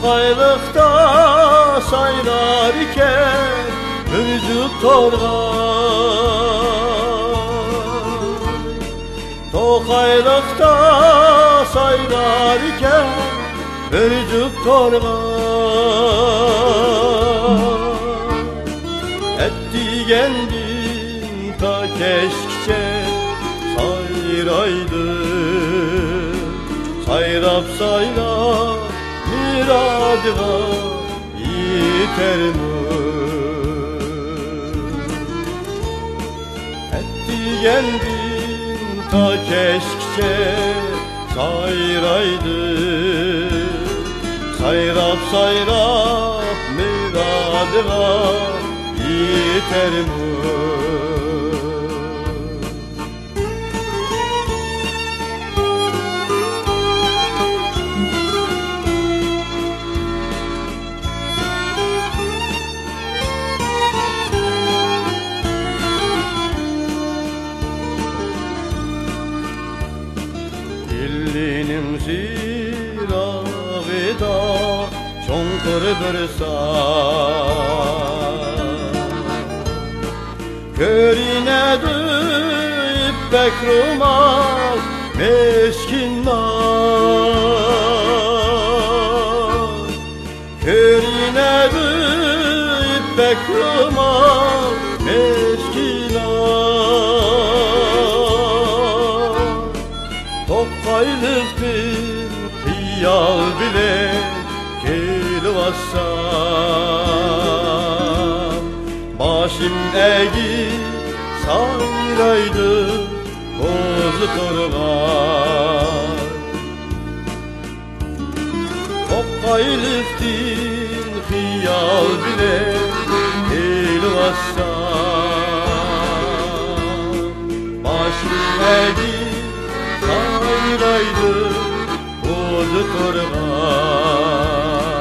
Tokaylıkta saylar iken Mürcük torgan, Tokaylıkta saylar iken Mürcük torgan. Etti kendin ta keşke sayraydı, sayrap sayrap miradıma yeter mi? Etti kendin ta keşke sayraydı, sayrap sayrap miradıma yeter mi? Dilinim zirağıda çonkur dursa, körine ipek rumal meşkin nar, körine ipek rumal meşkin nar. Tokaylıktır hiyal bile kelvassam, başım eği sayraydı bozu torgan. Tokaylıktır hiyal bile kelvassam, başım eği sayraydı bozu torgan.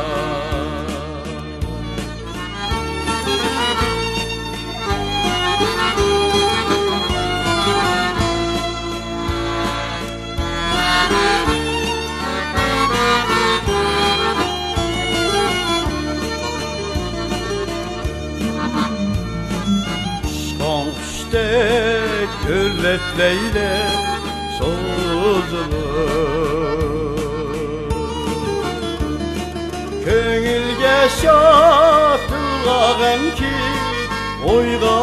İşte gölletleyle sozulur, köngülge şatılağım ki oyga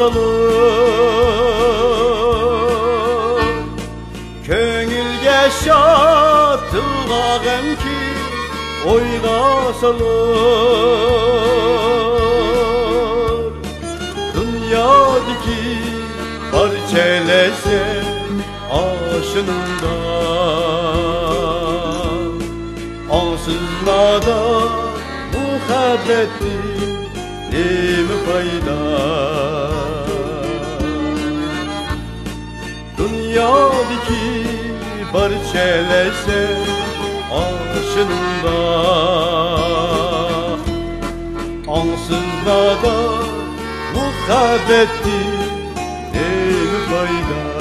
salır, köngülge şatılağım ki oyga salır. Dünyadaki parçelese aşınından, ansızmada muhabbetti ne mi fayda? Dünyadaki parçelese aşınından, ansızmada muhabbetti ne mi fayda?